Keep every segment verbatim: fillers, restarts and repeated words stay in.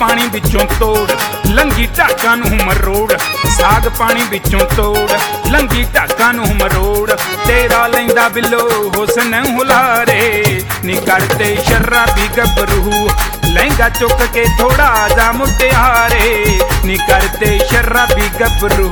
पानी विचों तोड़ लंघी ढाकां नूं मरोड़। साग पानी विचों तोड़ लंघी ढाकां नूं मरोड़। तेरा लैंदा बिलो हुस्न हुलारे नी करते शराबी गभरू। लहंगा चुक के थोड़ा जा मुटियारे नी करते शराबी गभरू।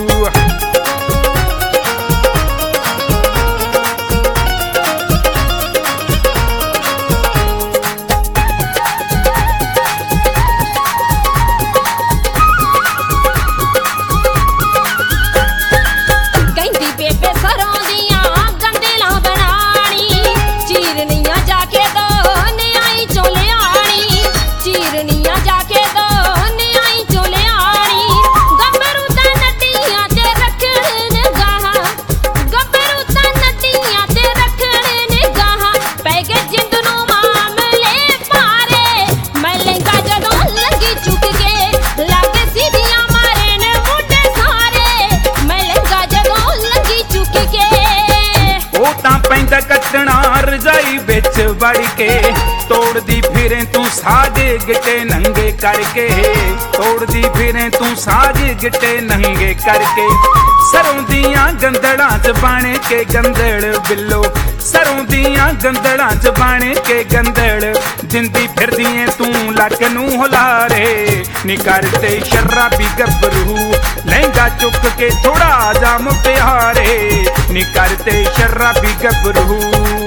कटना रजाई बिच वड़ के तोड़ दी फिरे तू साज गिटे नंगे करके। तोड़ दी फिरे तू साज गिटे नंगे करके। सरों दियां गंदड़ां च बाणे के गंदड़ बिलो। सरों दियां गंदड़ां च बाणे के गंदड़। जिंदी फिरदी तू लक नूं हुलारे नी करते शराबी गभरू। लहंगा चुक के थोड़ा जा मुटियारे नी करते शराबी गभरू।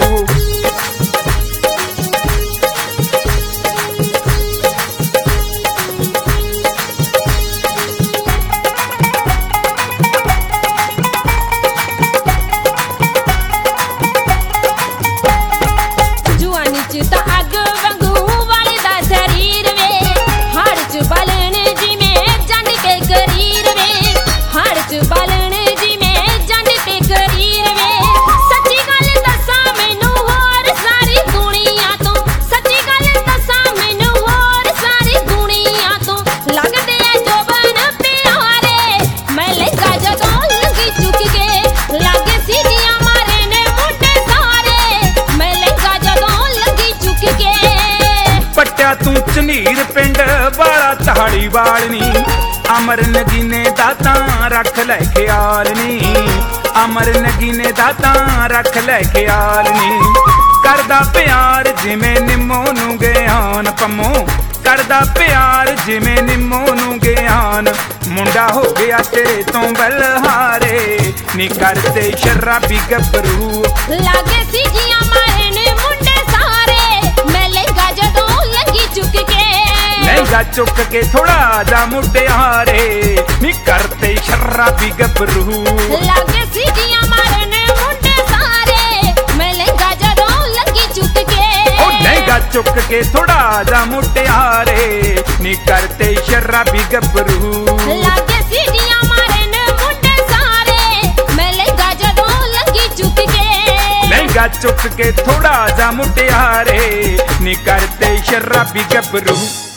तू झनीर पिंड वाला तहाड़ी वालनी। अमर नगीने दाता रख लै ख्यालनी। अमर नगीने दाता रख लै ख्यालनी। करदा प्यार जिमें निम्मो नूं ज्ञान पमो। करदा प्यार जिमें निम्मो नूं ज्ञान। मुंडा हो गया तेरे तो बलहारे नी करते शराबी गभरू। लागे सी जियां मारे ने मुंडे सारे मैं लहंगा जदों लंघी चुक के। लहंगा चुक के थोड़ा जा मुटियारे नी करते शराबी गभरू। लागे सी जियां मारे ने मुंडे सारे मैं लहंगा जदों लंघी चुक के। ओ लहंगा चुक के थोड़ा जा मुटियारे नी करते शराबी गभरू। लागे सी जियां मारे ने मुंडे सारे मैं लहंगा जदों लंघी चुक के। लहंगा चुक के थोड़ा जा मुटियारे नी करते शराबी गभरू।